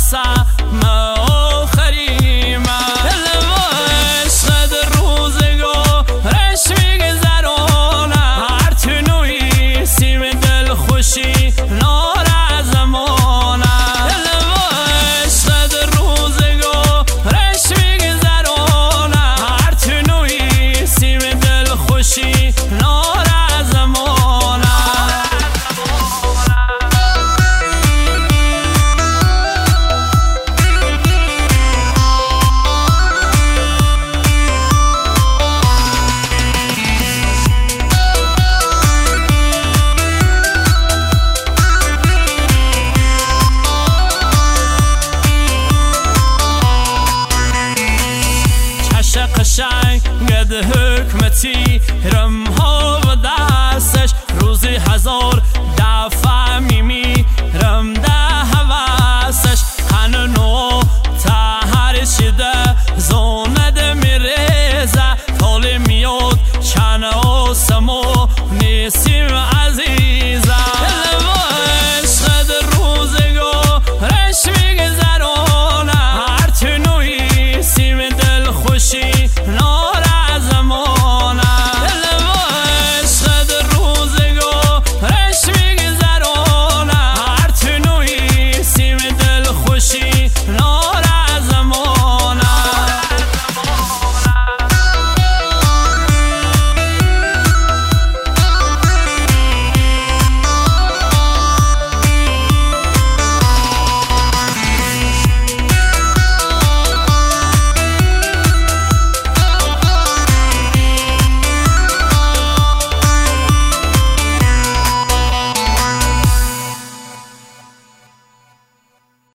سهم آخریم دل و عشق در روزگارش میگذرانم هر تنوی سیم دل خوشی نار زمانم دل و عشق در روزگارش میگذرانم هر تنوی سیم دل خوشی نار قشنگ ده